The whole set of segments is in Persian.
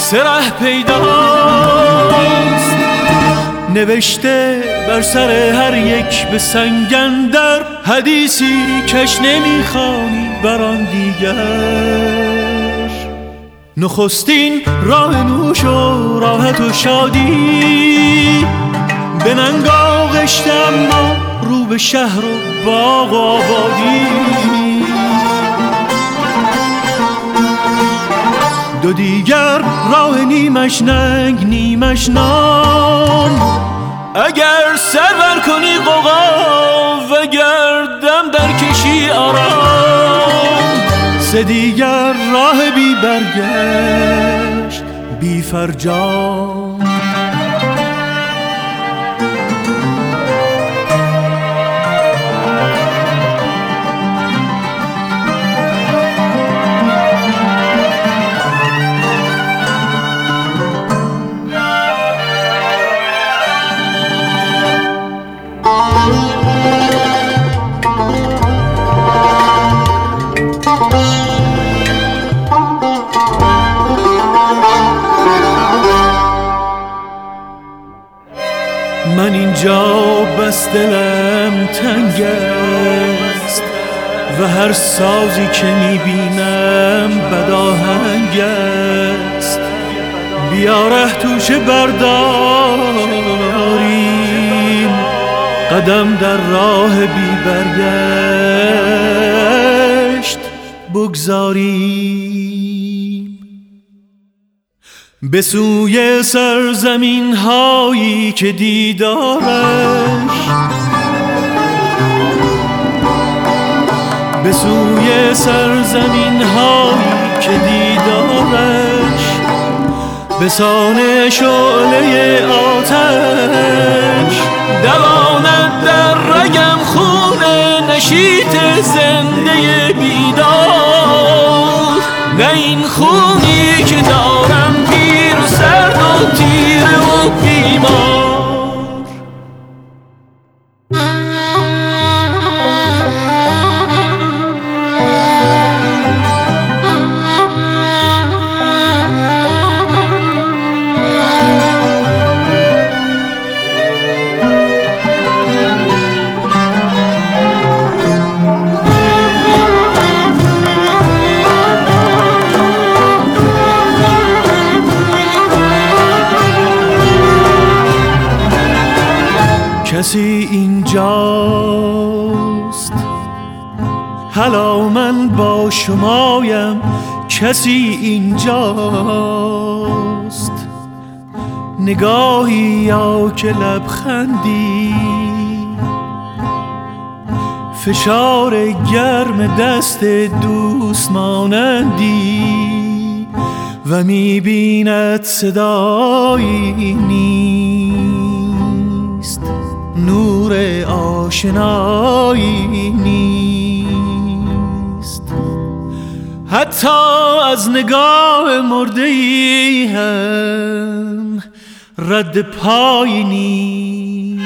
سره پیداست، نوشته بر سر هر یک به سنگ اندر، حدیثی کش نمیخوانی بر آن دیگر. نخستین راه نوش و راحت و شادی، به ننگ آغشته اما رو به شهر و باغ و آبادی. دو دیگر راه نیمش ننگ نیمش نان، اگر سر بر کنی قوقا و گردم در کشی آرام. سه دیگر راه بی برگشت بی فرجام. من اینجا بس دلم تنگ است و هر سازی که میبینم بدآهنگ است. بیا ره توشه برداریم، قدم در راه بی برگشت بگذاریم. به سوی سرزمین هایی که دیدارش، به سوی سرزمین هایی که دیدارش، به سان شعله آتش دواند در رگم خون نشیط زنده بیدار. نه این خونی که دارم پیر و سرد و تیره و بیمار. کسی اینجاست، حالا من با شمایم. کسی اینجاست، نگاهی یا که لبخندی، فشار گرم دست دوست مانندی و میبیند صدایی نیست، نور آشنایی نیست. حتی از نگاه مرده‌ای هم رد پایی نیست.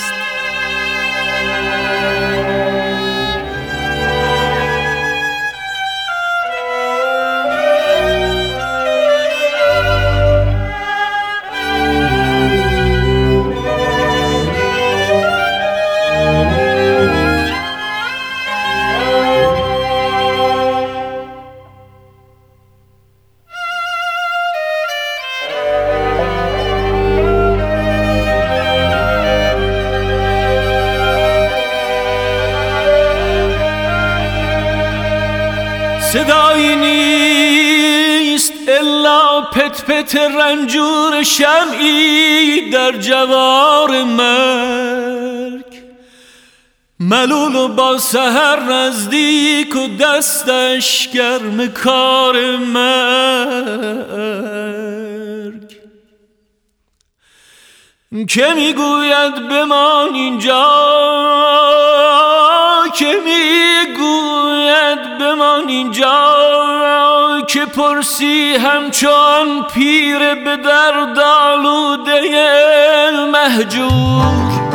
صدایی نیست الا پت پت رنجور شمعی در جوار مرگ، ملول و با سحر نزدیک و دستش گرم کار مرگ. که میگوید بمان اینجا، که میگوید بمان اینجا، که پرسی همچون پیر به درد آلوده مهجور.